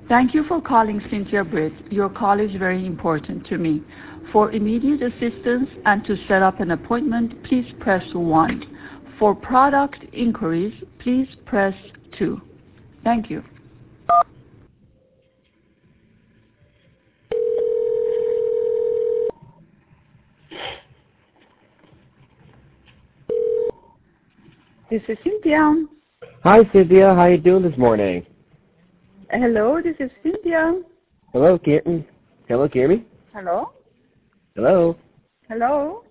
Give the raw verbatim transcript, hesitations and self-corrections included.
Thank you for calling Cynthia Britt. Your call is very important to me. For immediate assistance and to set up an appointment, please press one. For product inquiries, please press two. Thank you. This is Cynthia. Hi, Cynthia. How you doing this morning? Hello, this is Cynthia. Hello, can you, hello, can you hear me? Hello? Hello? Hello?